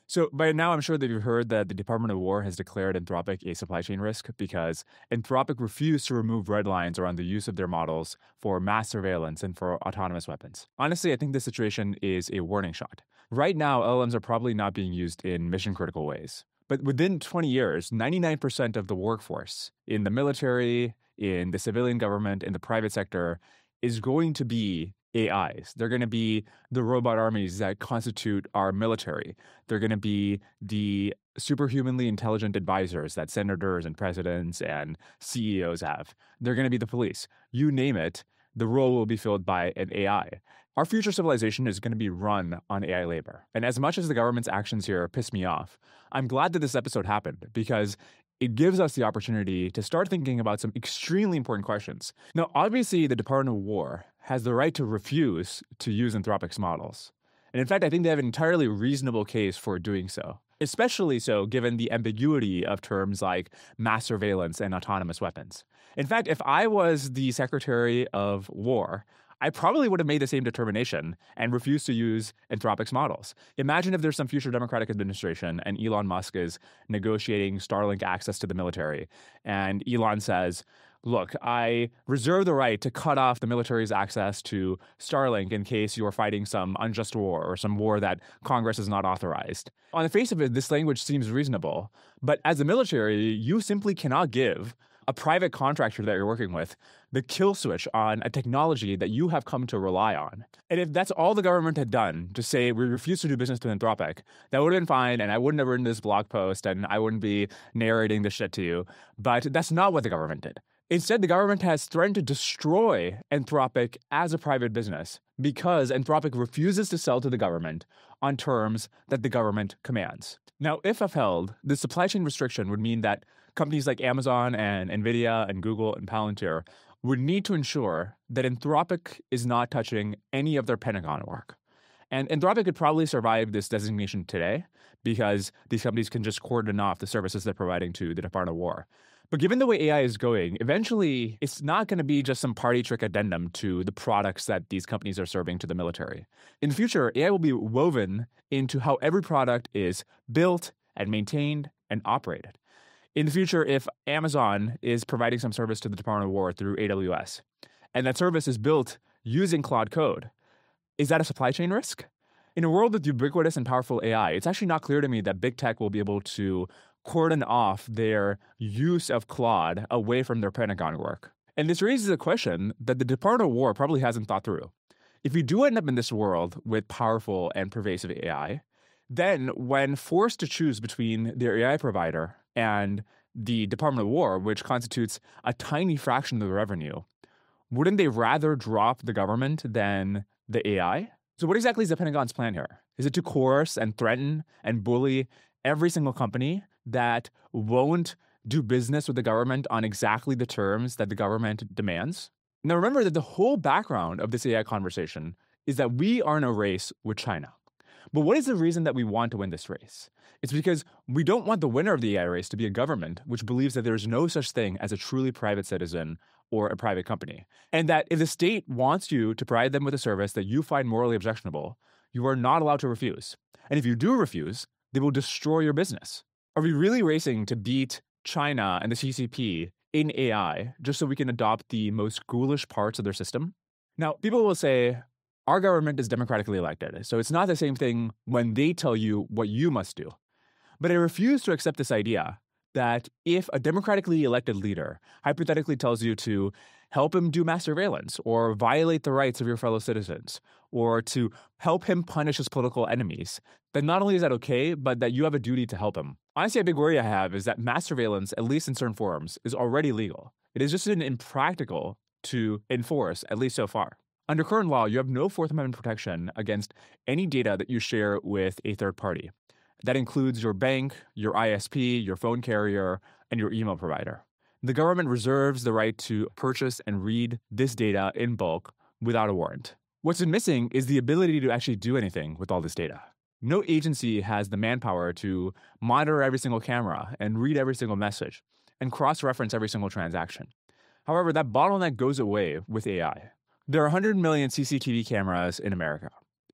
So by now, I'm sure that you've heard that the Department of War has declared Anthropic a supply chain risk because Anthropic refused to remove red lines around the use of their models for mass surveillance and for autonomous weapons. Honestly, I think this situation is a warning shot. Right now, LLMs are probably not being used in mission critical ways. But within 20 years, 99% of the workforce in the military, in the civilian government, in the private sector is going to be AIs. They're going to be the robot armies that constitute our military. They're going to be the superhumanly intelligent advisors that senators and presidents and CEOs have. They're going to be the police. You name it, the role will be filled by an AI. Our future civilization is going to be run on AI labor. And as much as the government's actions here piss me off, I'm glad that this episode happened because it gives us the opportunity to start thinking about some extremely important questions. Now, obviously, the Department of War has the right to refuse to use Anthropic's models. And in fact, I think they have an entirely reasonable case for doing so, especially so given the ambiguity of terms like mass surveillance and autonomous weapons. In fact, if I was the Secretary of War, I probably would have made the same determination and refused to use Anthropic's models. Imagine if there's some future Democratic administration and Elon Musk is negotiating Starlink access to the military. And Elon says, look, I reserve the right to cut off the military's access to Starlink in case you're fighting some unjust war or some war that Congress has not authorized. On the face of it, this language seems reasonable. But as a military, you simply cannot give a private contractor that you're working with the kill switch on a technology that you have come to rely on. And if that's all the government had done to say we refuse to do business with Anthropic, that would have been fine and I wouldn't have written this blog post and I wouldn't be narrating this shit to you. But that's not what the government did. Instead, the government has threatened to destroy Anthropic as a private business because Anthropic refuses to sell to the government on terms that the government commands. Now, if upheld, the supply chain restriction would mean that companies like Amazon and NVIDIA and Google and Palantir would need to ensure that Anthropic is not touching any of their Pentagon work. And Anthropic could probably survive this designation today because these companies can just cordon off the services they're providing to the Department of War. But given the way AI is going, eventually it's not going to be just some party trick addendum to the products that these companies are serving to the military. In the future, AI will be woven into how every product is built and maintained and operated. In the future, if Amazon is providing some service to the Department of War through AWS, and that service is built using Claude Code, is that a supply chain risk? In a world with ubiquitous and powerful AI, it's actually not clear to me that big tech will be able to cordon off their use of Claude away from their Pentagon work. And this raises a question that the Department of War probably hasn't thought through. If we do end up in this world with powerful and pervasive AI, then when forced to choose between their AI provider and the Department of War, which constitutes a tiny fraction of the revenue, wouldn't they rather drop the government than the AI? So what exactly is the Pentagon's plan here? Is it to coerce and threaten and bully every single company that won't do business with the government on exactly the terms that the government demands? Now remember that the whole background of this AI conversation is that we are in a race with China. But what is the reason that we want to win this race? It's because we don't want the winner of the AI race to be a government which believes that there's no such thing as a truly private citizen or a private company. And that if the state wants you to provide them with a service that you find morally objectionable, you are not allowed to refuse. And if you do refuse, they will destroy your business. Are we really racing to beat China and the CCP in AI just so we can adopt the most ghoulish parts of their system? Now, people will say, our government is democratically elected, so it's not the same thing when they tell you what you must do. But I refuse to accept this idea that if a democratically elected leader hypothetically tells you to help him do mass surveillance or violate the rights of your fellow citizens or to help him punish his political enemies, then not only is that okay, but that you have a duty to help him. Honestly, a big worry I have is that mass surveillance, at least in certain forms, is already legal. It is just impractical to enforce, at least so far. Under current law, you have no Fourth Amendment protection against any data that you share with a third party. That includes your bank, your ISP, your phone carrier, and your email provider. The government reserves the right to purchase and read this data in bulk without a warrant. What's been missing is the ability to actually do anything with all this data. No agency has the manpower to monitor every single camera and read every single message and cross-reference every single transaction. However, that bottleneck goes away with AI. There are 100 million CCTV cameras in America.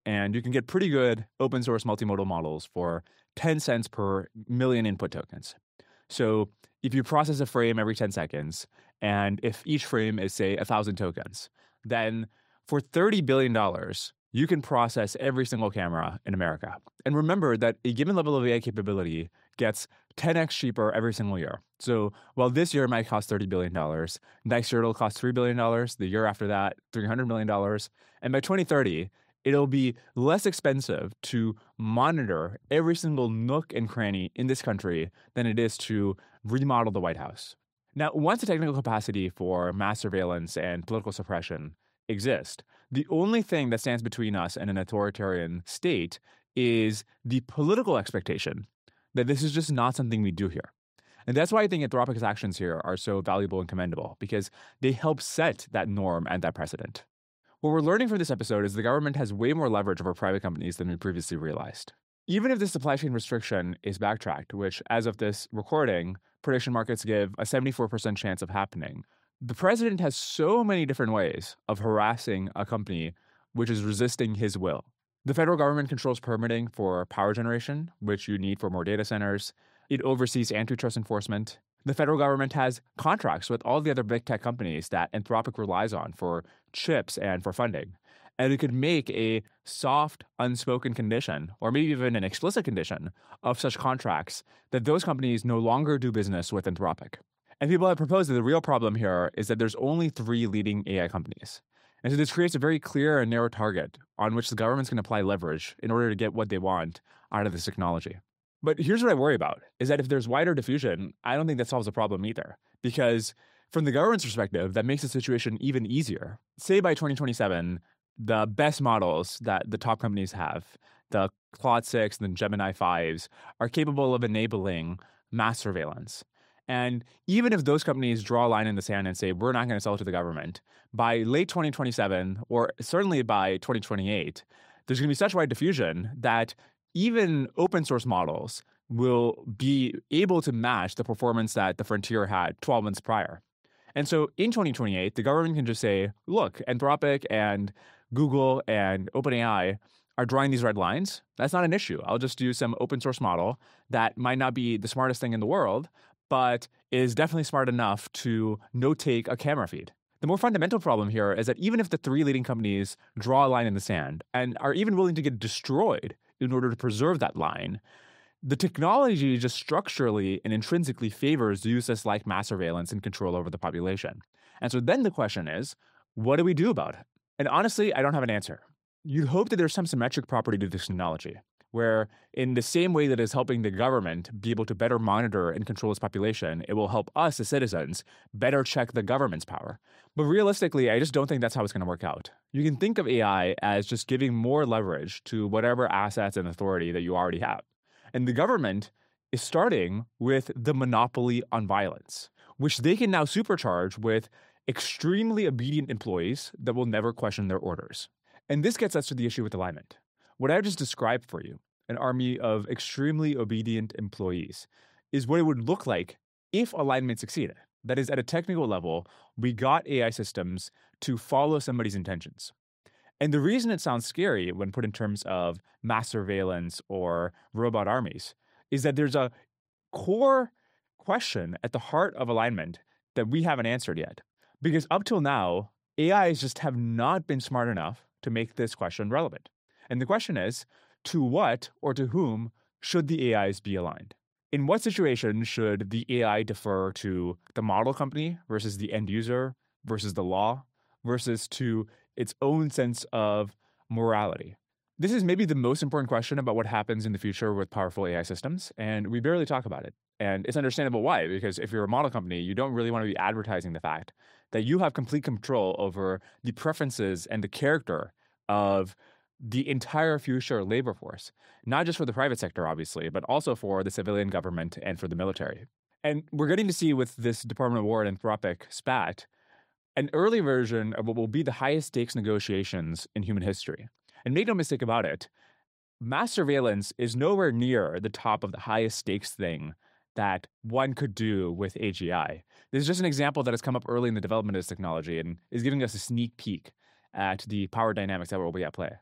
and you can get pretty good open source multimodal models for 10 cents per million input tokens. So if you process a frame every 10 seconds, and if each frame is, say, 1,000 tokens, then for $30 billion, you can process every single camera in America. And remember that a given level of AI capability gets 10x cheaper every single year. So while this year might cost $30 billion, next year it'll cost $3 billion, the year after that, $300 million. And by 2030, it'll be less expensive to monitor every single nook and cranny in this country than it is to remodel the White House. Now, once the technical capacity for mass surveillance and political suppression exist, the only thing that stands between us and an authoritarian state is the political expectation that this is just not something we do here. And that's why I think Anthropic's actions here are so valuable and commendable, because they help set that norm and that precedent. What we're learning from this episode is the government has way more leverage over private companies than we previously realized. Even if the supply chain restriction is backtracked, which as of this recording, prediction markets give a 74% chance of happening, the president has so many different ways of harassing a company which is resisting his will. The federal government controls permitting for power generation, which you need for more data centers. It oversees antitrust enforcement. The federal government has contracts with all the other big tech companies that Anthropic relies on for chips and for funding. And it could make a soft, unspoken condition, or maybe even an explicit condition, of such contracts that those companies no longer do business with Anthropic. And people have proposed that the real problem here is that there's only 3 leading AI companies. And so this creates a very clear and narrow target on which the government's going to apply leverage in order to get what they want out of this technology. But here's what I worry about, is that if there's wider diffusion, I don't think that solves the problem either. Because from the government's perspective, that makes the situation even easier. Say by 2027, the best models that the top companies have, the Claude 6 and the Gemini 5s, are capable of enabling mass surveillance. And even if those companies draw a line in the sand and say, we're not going to sell to the government, by late 2027, or certainly by 2028, there's going to be such wide diffusion that even open source models will be able to match the performance that the Frontier had 12 months prior. And so in 2028, the government can just say, look, Anthropic and Google and OpenAI are drawing these red lines. That's not an issue. I'll just use some open source model that might not be the smartest thing in the world, but is definitely smart enough to note-take a camera feed. The more fundamental problem here is that even if the 3 leading companies draw a line in the sand and are even willing to get destroyed in order to preserve that line, the technology just structurally and intrinsically favors uses like mass surveillance and control over the population. And so then the question is, what do we do about it? And honestly, I don't have an answer. You'd hope that there's some symmetric property to this technology, where in the same way that is helping the government be able to better monitor and control its population, it will help us as citizens better check the government's power. But realistically, I just don't think that's how it's going to work out. You can think of AI as just giving more leverage to whatever assets and authority that you already have. And the government is starting with the monopoly on violence, which they can now supercharge with extremely obedient employees that will never question their orders. And this gets us to the issue with alignment. What I just described for you, an army of extremely obedient employees, is what it would look like if alignment succeeded. That is, at a technical level, we got AI systems to follow somebody's intentions. And the reason it sounds scary when put in terms of mass surveillance or robot armies is that there's a core question at the heart of alignment that we haven't answered yet. Because up till now, AIs just have not been smart enough to make this question relevant. And the question is, to what or to whom should the AIs be aligned? In what situation should the AI defer to the model company versus the end user versus the law versus to its own sense of morality? This is maybe the most important question about what happens in the future with powerful AI systems, and we barely talk about it. And it's understandable why, because if you're a model company, you don't really want to be advertising the fact that you have complete control over the preferences and the character of the entire future labor force, not just for the private sector, obviously, but also for the civilian government and for the military. And we're getting to see with this Department of War and Anthropic spat an early version of what will be the highest stakes negotiations in human history. And make no mistake about it, mass surveillance is nowhere near the top of the highest stakes thing that one could do with AGI. This is just an example that has come up early in the development of this technology and is giving us a sneak peek at the power dynamics that will be at play.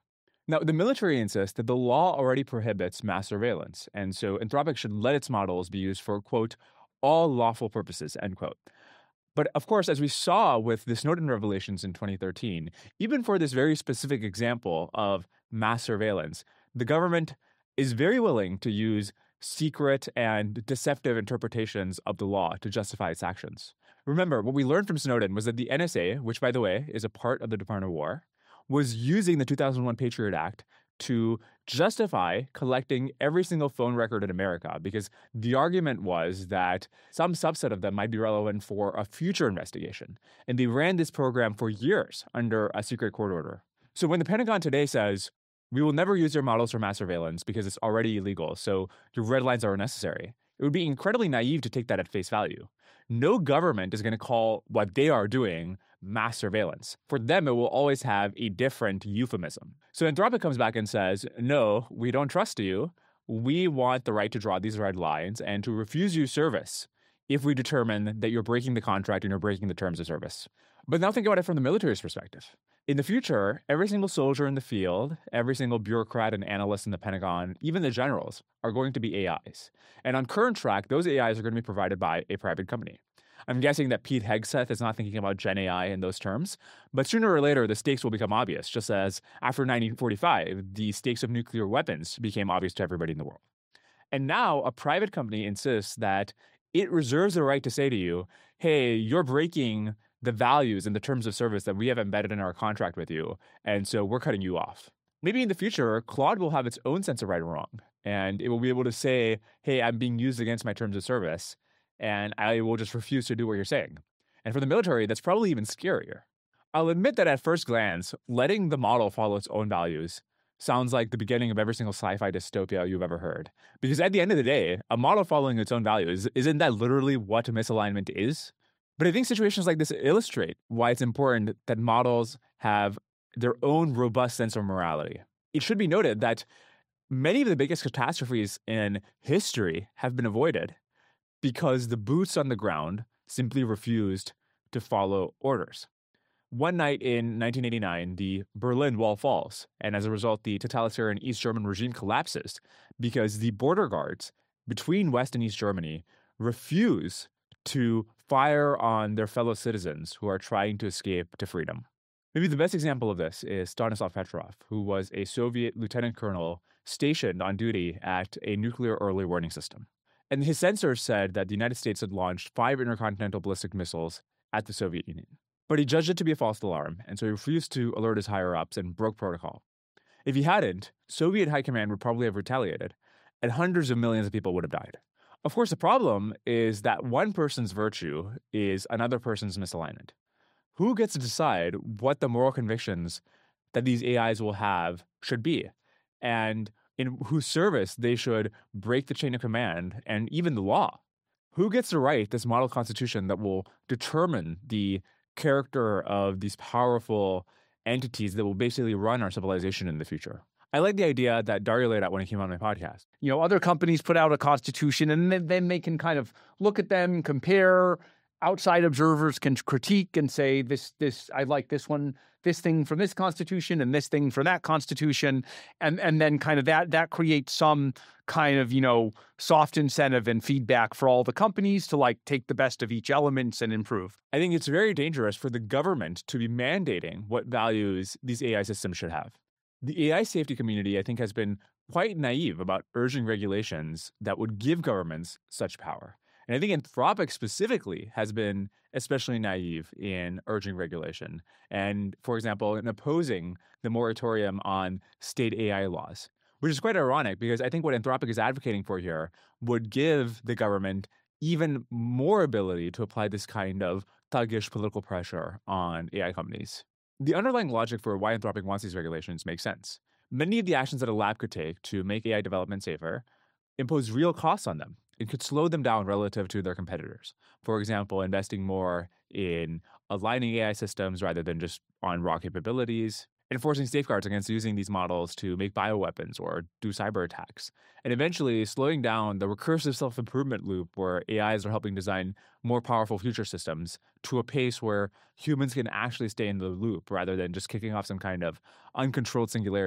Now, the military insists that the law already prohibits mass surveillance, and so Anthropic should let its models be used for, quote, all lawful purposes, end quote. But of course, as we saw with the Snowden revelations in 2013, even for this very specific example of mass surveillance, the government is very willing to use secret and deceptive interpretations of the law to justify its actions. Remember, what we learned from Snowden was that the NSA, which by the way is a part of the Department of War, was using the 2001 Patriot Act to justify collecting every single phone record in America because the argument was that some subset of them might be relevant for a future investigation. And they ran this program for years under a secret court order. So when the Pentagon today says, we will never use your models for mass surveillance because it's already illegal, so your red lines are unnecessary, it would be incredibly naive to take that at face value. No government is going to call what they are doing mass surveillance. For them, it will always have a different euphemism. So Anthropic comes back and says, no, we don't trust you. We want the right to draw these red lines and to refuse you service if we determine that you're breaking the contract and you're breaking the terms of service. But now think about it from the military's perspective. In the future, every single soldier in the field, every single bureaucrat and analyst in the Pentagon, even the generals, are going to be AIs. And on current track, those AIs are going to be provided by a private company. I'm guessing that Pete Hegseth is not thinking about Gen AI in those terms, but sooner or later, the stakes will become obvious, just as after 1945, the stakes of nuclear weapons became obvious to everybody in the world. And now a private company insists that it reserves the right to say to you, hey, you're breaking the values and the terms of service that we have embedded in our contract with you, and so we're cutting you off. Maybe in the future, Claude will have its own sense of right and wrong, and it will be able to say, hey, I'm being used against my terms of service, and I will just refuse to do what you're saying. And for the military, that's probably even scarier. I'll admit that at first glance, letting the model follow its own values sounds like the beginning of every single sci-fi dystopia you've ever heard. Because at the end of the day, a model following its own values, isn't that literally what misalignment is? But I think situations like this illustrate why it's important that models have their own robust sense of morality. It should be noted that many of the biggest catastrophes in history have been avoided because the boots on the ground simply refused to follow orders. One night in 1989, the Berlin Wall falls, and as a result, the totalitarian East German regime collapses because the border guards between West and East Germany refuse to fire on their fellow citizens who are trying to escape to freedom. Maybe the best example of this is Stanislav Petrov, who was a Soviet lieutenant colonel stationed on duty at a nuclear early warning system. And his sensors said that the United States had launched 5 intercontinental ballistic missiles at the Soviet Union. But he judged it to be a false alarm, and so he refused to alert his higher-ups and broke protocol. If he hadn't, Soviet high command would probably have retaliated, and hundreds of millions of people would have died. Of course, the problem is that one person's virtue is another person's misalignment. Who gets to decide what the moral convictions that these AIs will have should be, and in whose service they should break the chain of command and even the law? Who gets to write this model constitution that will determine the character of these powerful entities that will basically run our civilization in the future? I like the idea that Dario laid out when he came on my podcast. You know, other companies put out a constitution and then they can kind of look at them, compare. Outside observers can critique and say, this, I like this one, this thing from this constitution and this thing from that constitution. And then kind of that creates some kind of, soft incentive and feedback for all the companies to like take the best of each elements and improve. I think it's very dangerous for the government to be mandating what values these AI systems should have. The AI safety community, I think, has been quite naive about urging regulations that would give governments such power. And I think Anthropic specifically has been especially naive in urging regulation and, for example, in opposing the moratorium on state AI laws, which is quite ironic because I think what Anthropic is advocating for here would give the government even more ability to apply this kind of thuggish political pressure on AI companies. The underlying logic for why Anthropic wants these regulations makes sense. Many of the actions that a lab could take to make AI development safer impose real costs on them. It could slow them down relative to their competitors. For example, investing more in aligning AI systems rather than just on raw capabilities, enforcing safeguards against using these models to make bioweapons or do cyber attacks, and eventually slowing down the recursive self-improvement loop where AIs are helping design more powerful future systems to a pace where humans can actually stay in the loop rather than just kicking off some kind of uncontrolled singularity.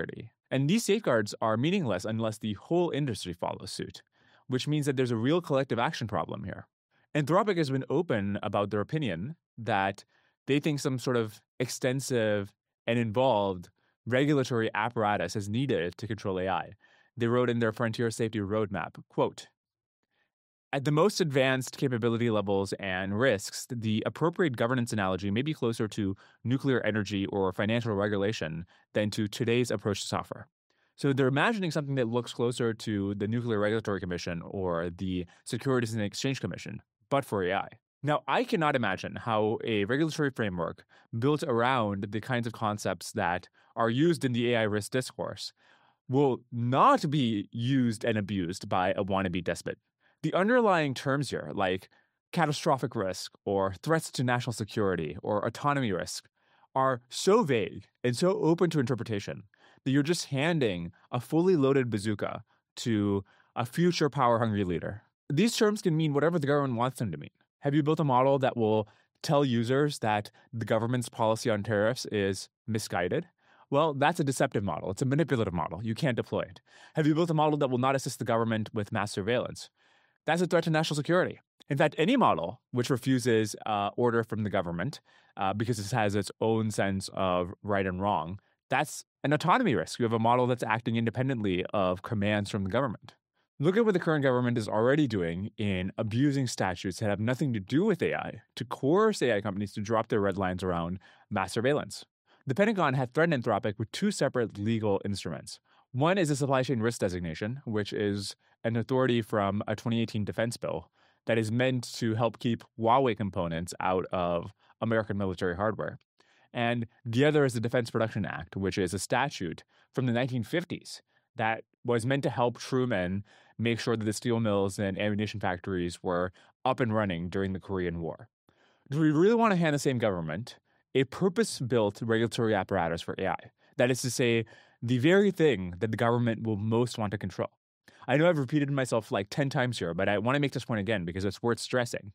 And these safeguards are meaningless unless the whole industry follows suit, which means that there's a real collective action problem here. Anthropic has been open about their opinion that they think some sort of extensive and involved regulatory apparatus is needed to control AI. They wrote in their Frontier Safety Roadmap, quote, "At the most advanced capability levels and risks, the appropriate governance analogy may be closer to nuclear energy or financial regulation than to today's approach to software." So they're imagining something that looks closer to the Nuclear Regulatory Commission or the Securities and Exchange Commission, but for AI. Now, I cannot imagine how a regulatory framework built around the kinds of concepts that are used in the AI risk discourse will not be used and abused by a wannabe despot. The underlying terms here, like catastrophic risk or threats to national security or autonomy risk, are so vague and so open to interpretation that you're just handing a fully loaded bazooka to a future power-hungry leader. These terms can mean whatever the government wants them to mean. Have you built a model that will tell users that the government's policy on tariffs is misguided? Well, that's a deceptive model. It's a manipulative model. You can't deploy it. Have you built a model that will not assist the government with mass surveillance? That's a threat to national security. In fact, any model which refuses order from the government because it has its own sense of right and wrong, that's an autonomy risk. You have a model that's acting independently of commands from the government. Look at what the current government is already doing in abusing statutes that have nothing to do with AI to coerce AI companies to drop their red lines around mass surveillance. The Pentagon had threatened Anthropic with two separate legal instruments. One is a supply chain risk designation, which is an authority from a 2018 defense bill that is meant to help keep Huawei components out of American military hardware. And the other is the Defense Production Act, which is a statute from the 1950s that was meant to help Truman make sure that the steel mills and ammunition factories were up and running during the Korean War. Do we really want to hand the same government a purpose-built regulatory apparatus for AI? That is to say, the very thing that the government will most want to control. I know I've repeated myself like 10 times here, but I want to make this point again because it's worth stressing.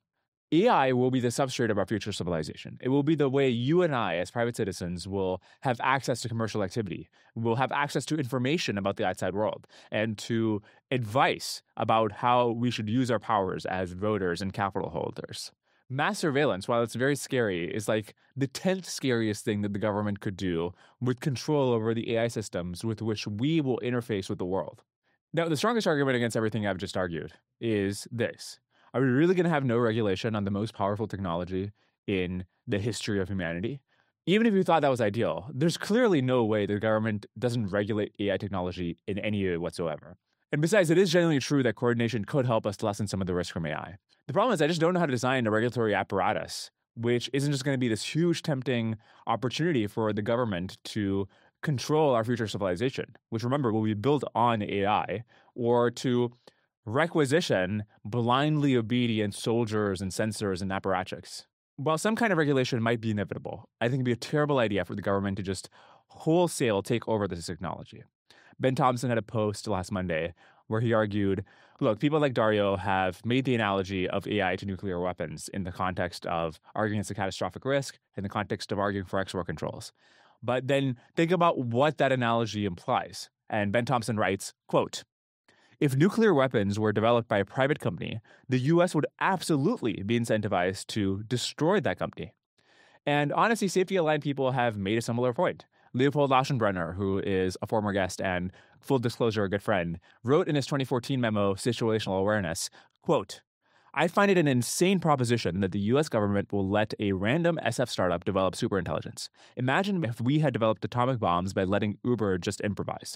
AI will be the substrate of our future civilization. It will be the way you and I, as private citizens, will have access to commercial activity. We'll have access to information about the outside world and to advice about how we should use our powers as voters and capital holders. Mass surveillance, while it's very scary, is like the 10th scariest thing that the government could do with control over the AI systems with which we will interface with the world. Now, the strongest argument against everything I've just argued is this. Are we really going to have no regulation on the most powerful technology in the history of humanity? Even if you thought that was ideal, there's clearly no way the government doesn't regulate AI technology in any way whatsoever. And besides, it is genuinely true that coordination could help us lessen some of the risk from AI. The problem is I just don't know how to design a regulatory apparatus, which isn't just going to be this huge tempting opportunity for the government to control our future civilization, which remember will be built on AI, or to requisition blindly obedient soldiers and sensors and apparatchiks. While some kind of regulation might be inevitable, I think it'd be a terrible idea for the government to just wholesale take over this technology. Ben Thompson had a post last Monday where he argued, look, people like Dario have made the analogy of AI to nuclear weapons in the context of arguing against a catastrophic risk, in the context of arguing for export controls. But then think about what that analogy implies. And Ben Thompson writes, quote, "If nuclear weapons were developed by a private company, the U.S. would absolutely be incentivized to destroy that company." And honestly, safety-aligned people have made a similar point. Leopold Aschenbrenner, who is a former guest and, full disclosure, a good friend, wrote in his 2014 memo, Situational Awareness, quote, "I find it an insane proposition that the U.S. government will let a random SF startup develop superintelligence. Imagine if we had developed atomic bombs by letting Uber just improvise."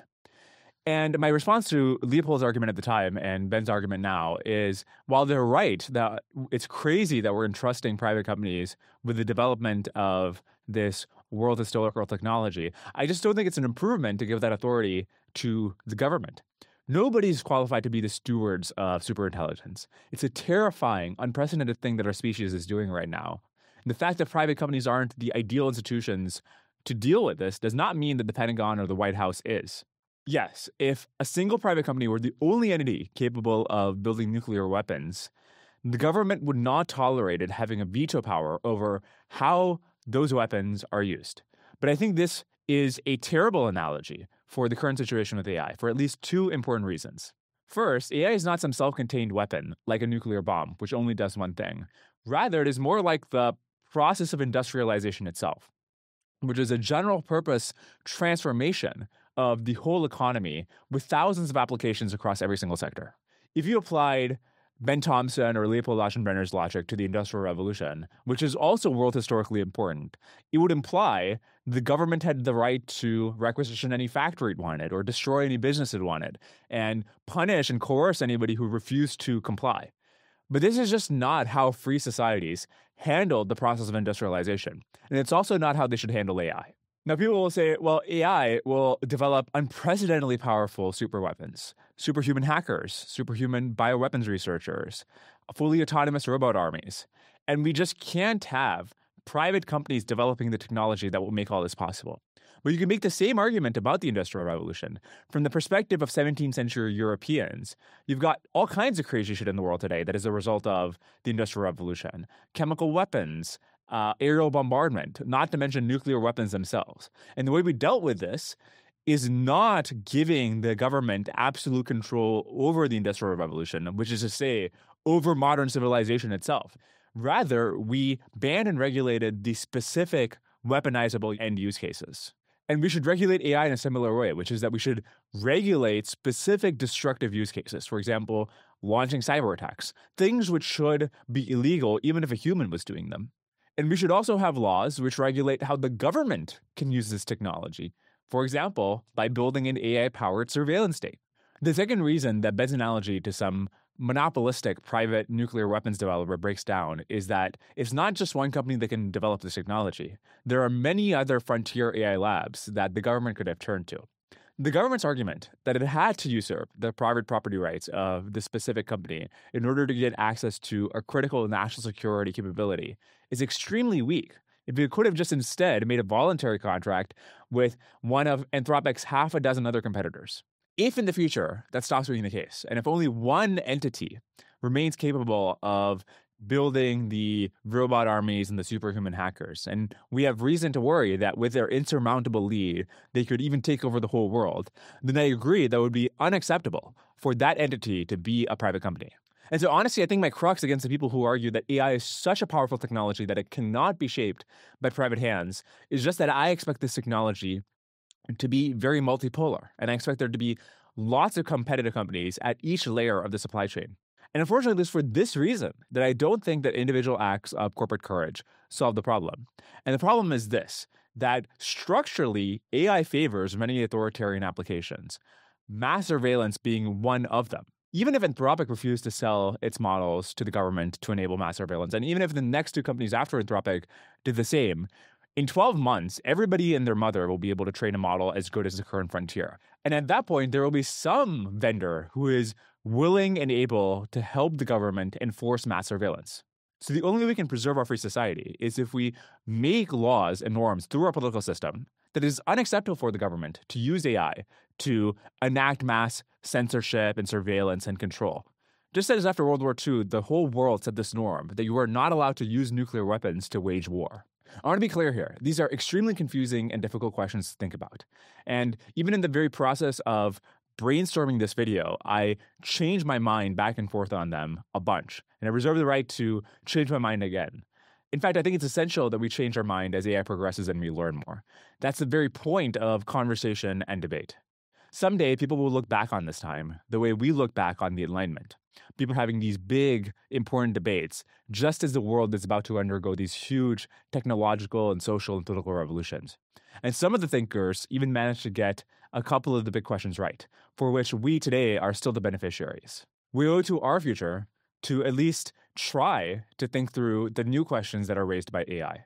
And my response to Leopold's argument at the time and Ben's argument now is, while they're right that it's crazy that we're entrusting private companies with the development of this world historical technology, I just don't think it's an improvement to give that authority to the government. Nobody's qualified to be the stewards of superintelligence. It's a terrifying, unprecedented thing that our species is doing right now. The fact that private companies aren't the ideal institutions to deal with this does not mean that the Pentagon or the White House is. Yes, if a single private company were the only entity capable of building nuclear weapons, the government would not tolerate it having a veto power over how those weapons are used. But I think this is a terrible analogy for the current situation with AI for at least two important reasons. First, AI is not some self-contained weapon like a nuclear bomb, which only does one thing. Rather, it is more like the process of industrialization itself, which is a general purpose transformation of the whole economy with thousands of applications across every single sector. If you applied Ben Thompson or Leopold Aschenbrenner's logic to the Industrial Revolution, which is also world historically important, it would imply the government had the right to requisition any factory it wanted or destroy any business it wanted and punish and coerce anybody who refused to comply. But this is just not how free societies handled the process of industrialization. And it's also not how they should handle AI. Now, people will say, well, AI will develop unprecedentedly powerful superweapons, superhuman hackers, superhuman bioweapons researchers, fully autonomous robot armies. And we just can't have private companies developing the technology that will make all this possible. But you can make the same argument about the Industrial Revolution. From the perspective of 17th century Europeans, you've got all kinds of crazy shit in the world today that is a result of the Industrial Revolution. Chemical weapons, aerial bombardment, not to mention nuclear weapons themselves. And the way we dealt with this is not giving the government absolute control over the Industrial Revolution, which is to say, over modern civilization itself. Rather, we banned and regulated the specific weaponizable end use cases. And we should regulate AI in a similar way, which is that we should regulate specific destructive use cases. For example, launching cyber attacks, things which should be illegal even if a human was doing them. And we should also have laws which regulate how the government can use this technology. For example, by building an AI-powered surveillance state. The second reason that Ben's analogy to some monopolistic private nuclear weapons developer breaks down is that it's not just one company that can develop this technology. There are many other frontier AI labs that the government could have turned to. The government's argument that it had to usurp the private property rights of the specific company in order to get access to a critical national security capability is extremely weak. If it could have just instead made a voluntary contract with one of Anthropic's half a dozen other competitors. If in the future that stops being the case, and if only one entity remains capable of building the robot armies and the superhuman hackers, and we have reason to worry that with their insurmountable lead, they could even take over the whole world, then I agree that it would be unacceptable for that entity to be a private company. And so honestly, I think my crux against the people who argue that AI is such a powerful technology that it cannot be shaped by private hands is just that I expect this technology to be very multipolar. And I expect there to be lots of competitive companies at each layer of the supply chain. And unfortunately, it's for this reason that I don't think that individual acts of corporate courage solve the problem. And the problem is this, that structurally, AI favors many authoritarian applications, mass surveillance being one of them. Even if Anthropic refused to sell its models to the government to enable mass surveillance, and even if the next two companies after Anthropic did the same, in 12 months, everybody and their mother will be able to train a model as good as the current frontier. And at that point, there will be some vendor who is willing and able to help the government enforce mass surveillance. So the only way we can preserve our free society is if we make laws and norms through our political system that it is unacceptable for the government to use AI to enact mass censorship and surveillance and control. Just as after World War II, the whole world set this norm that you are not allowed to use nuclear weapons to wage war. I want to be clear here. These are extremely confusing and difficult questions to think about. And even in the very process of brainstorming this video, I changed my mind back and forth on them a bunch. And I reserve the right to change my mind again. In fact, I think it's essential that we change our mind as AI progresses and we learn more. That's the very point of conversation and debate. Someday, people will look back on this time the way we look back on the Enlightenment. People having these big, important debates, just as the world is about to undergo these huge technological and social and political revolutions. And some of the thinkers even managed to get a couple of the big questions right, for which we today are still the beneficiaries. We owe to our future to at least try to think through the new questions that are raised by AI.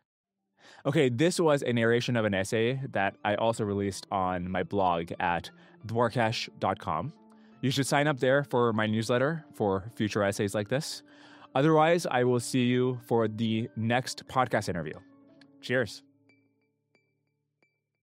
Okay, this was a narration of an essay that I also released on my blog at dwarkesh.com. You should sign up there for my newsletter for future essays like this. Otherwise, I will see you for the next podcast interview. Cheers.